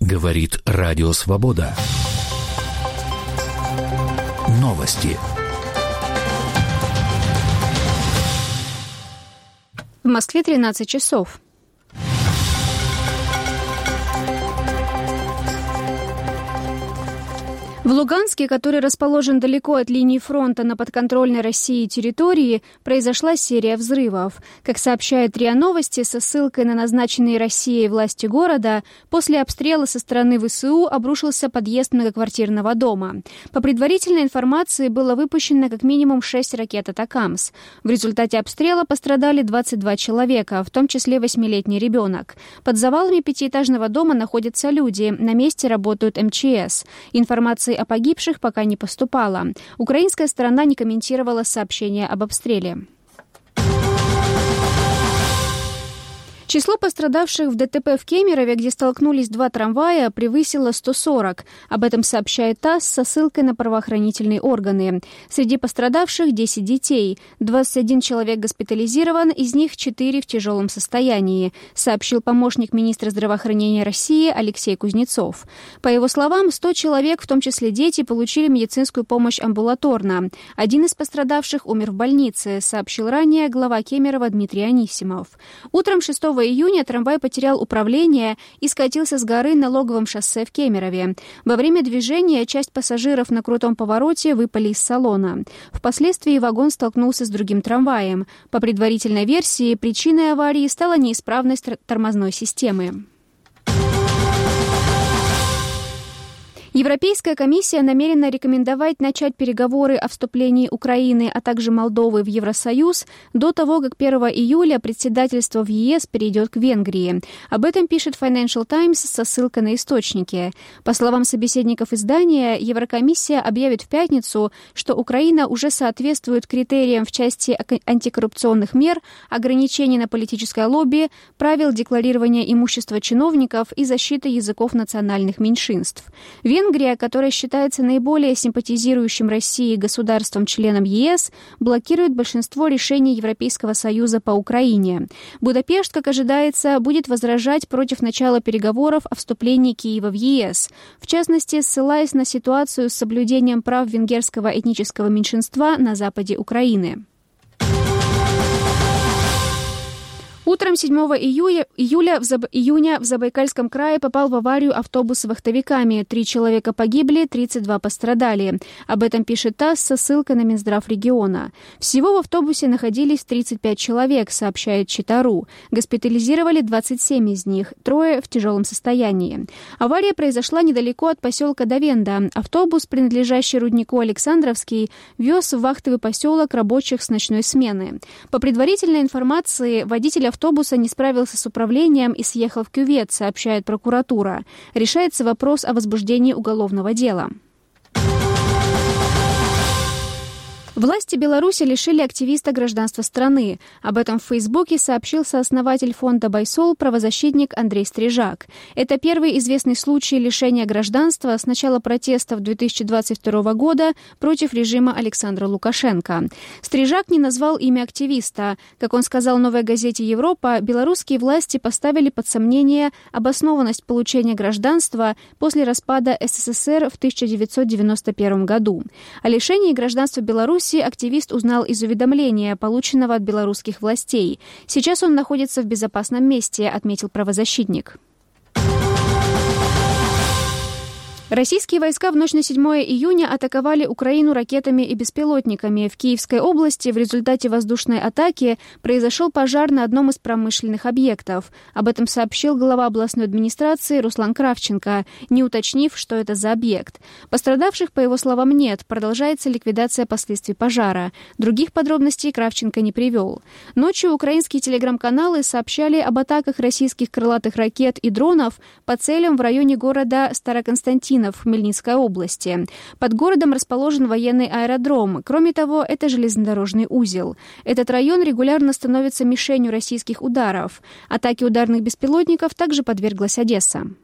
Говорит Радио Свобода. Новости. В Москве 13 часов. В Луганске, который расположен далеко от линии фронта на подконтрольной России территории, произошла серия взрывов. Как сообщает РИА Новости со ссылкой на назначенные Россией власти города, после обстрела со стороны ВСУ обрушился подъезд многоквартирного дома. По предварительной информации было выпущено как минимум 6 ракет «Атакамс». В результате обстрела пострадали 22 человека, в том числе 8-летний ребенок. Под завалами пятиэтажного дома находятся люди, на месте работают МЧС. Информации о погибших пока не поступало. Украинская сторона не комментировала сообщения об обстреле. Число пострадавших в ДТП в Кемерове, где столкнулись два трамвая, превысило 140. Об этом сообщает ТАСС со ссылкой на правоохранительные органы. Среди пострадавших 10 детей. 21 человек госпитализирован, из них 4 в тяжелом состоянии, сообщил помощник министра здравоохранения России Алексей Кузнецов. По его словам, 100 человек, в том числе дети, получили медицинскую помощь амбулаторно. Один из пострадавших умер в больнице, сообщил ранее глава Кемерово Дмитрий Анисимов. Утром 6 июня трамвай потерял управление и скатился с горы на Логовом шоссе в Кемерове. Во время движения часть пассажиров на крутом повороте выпали из салона. Впоследствии вагон столкнулся с другим трамваем. По предварительной версии, причиной аварии стала неисправность тормозной системы. Европейская комиссия намерена рекомендовать начать переговоры о вступлении Украины, а также Молдовы в Евросоюз до того, как 1 июля председательство в ЕС перейдет к Венгрии. Об этом пишет Financial Times со ссылкой на источники. По словам собеседников издания, Еврокомиссия объявит в пятницу, что Украина уже соответствует критериям в части антикоррупционных мер, ограничений на политическое лобби, правил декларирования имущества чиновников и защиты языков национальных меньшинств. Венгрия, которая считается наиболее симпатизирующим России государством-членом ЕС, блокирует большинство решений Европейского Союза по Украине. Будапешт, как ожидается, будет возражать против начала переговоров о вступлении Киева в ЕС, в частности, ссылаясь на ситуацию с соблюдением прав венгерского этнического меньшинства на западе Украины. Утром 7 июня в Забайкальском крае попал в аварию автобус с вахтовиками. 3 человека погибли, 32 пострадали. Об этом пишет ТАСС со ссылкой на Минздрав региона. Всего в автобусе находились 35 человек, сообщает Чита.ру. Госпитализировали 27 из них, 3 в тяжелом состоянии. Авария произошла недалеко от поселка Довенда. Автобус, принадлежащий руднику Александровский, вез в вахтовый поселок рабочих с ночной смены. По предварительной информации, водитель автобуса не справился с управлением и съехал в кювет, сообщает прокуратура. Решается вопрос о возбуждении уголовного дела. Власти Беларуси лишили активиста гражданства страны. Об этом в Фейсбуке сообщил сооснователь фонда «Байсол» правозащитник Андрей Стрижак. Это первый известный случай лишения гражданства с начала протестов 2022 года против режима Александра Лукашенко. Стрижак не назвал имя активиста. Как он сказал новой газете «Европа», белорусские власти поставили под сомнение обоснованность получения гражданства после распада СССР в 1991 году. О лишении гражданства Беларуси активист узнал из уведомления, полученного от белорусских властей. Сейчас он находится в безопасном месте, отметил правозащитник. Российские войска в ночь на 7 июня атаковали Украину ракетами и беспилотниками. В Киевской области в результате воздушной атаки произошел пожар на одном из промышленных объектов. Об этом сообщил глава областной администрации Руслан Кравченко, не уточнив, что это за объект. Пострадавших, по его словам, нет. Продолжается ликвидация последствий пожара. Других подробностей Кравченко не привел. Ночью украинские телеграм-каналы сообщали об атаках российских крылатых ракет и дронов по целям в районе города Староконстантинов в Хмельницкой области. Под городом расположен военный аэродром. Кроме того, это железнодорожный узел. Этот район регулярно становится мишенью российских ударов. Атаке ударных беспилотников также подверглась Одесса.